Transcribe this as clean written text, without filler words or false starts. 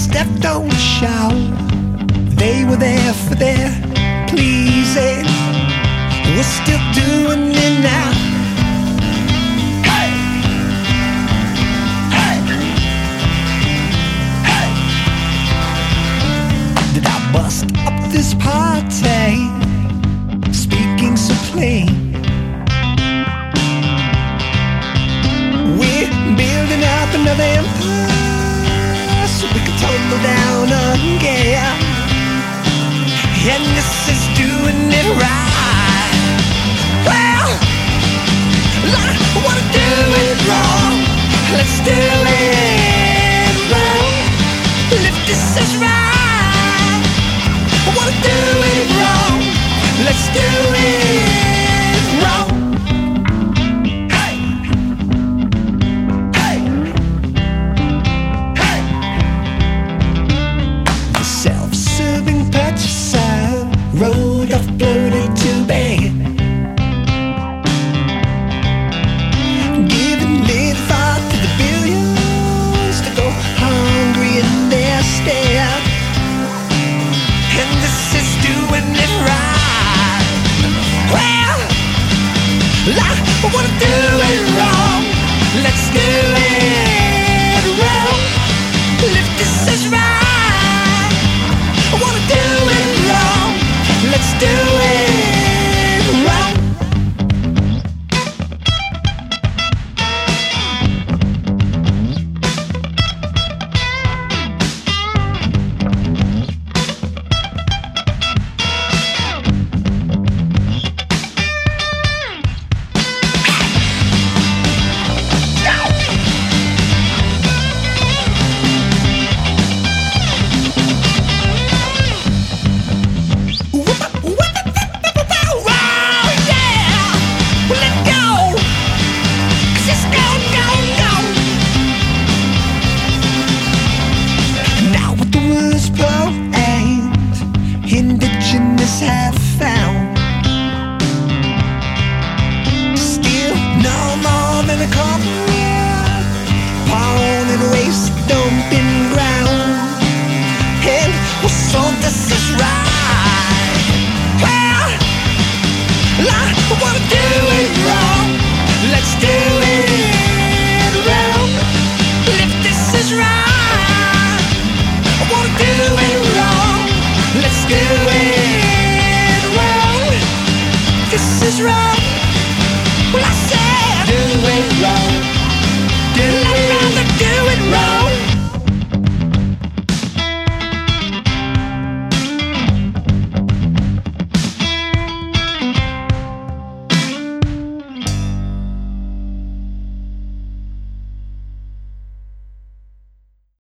stepped on the show. They were there for their pleasing. We're still doing it now. Hey! Hey! Hey! Did I bust up this party, speaking so plain? We're building up another empire so we can tumble down again. And this is doing it right.